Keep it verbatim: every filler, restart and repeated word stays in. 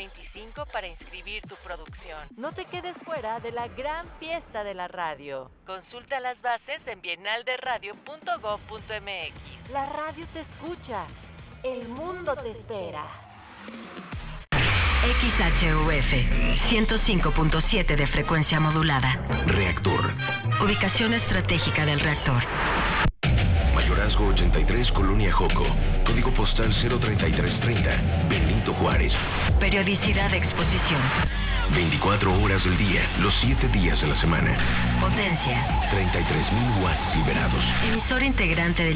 veinticinco para inscribir tu producción. No te quedes fuera de la gran fiesta de la radio. Consulta las bases en bienalderadio punto gob punto mx. La radio te escucha. El mundo te espera. X H U F ciento cinco punto siete de frecuencia modulada. Reactor. Ubicación estratégica del reactor. Mayorazgo ochenta y tres, Colonia Joco. Código postal cero treinta y tres treinta. Benito Juárez. Periodicidad de exposición. veinticuatro horas del día, los siete días de la semana. Potencia. treinta y tres mil watts liberados. Emisor integrante del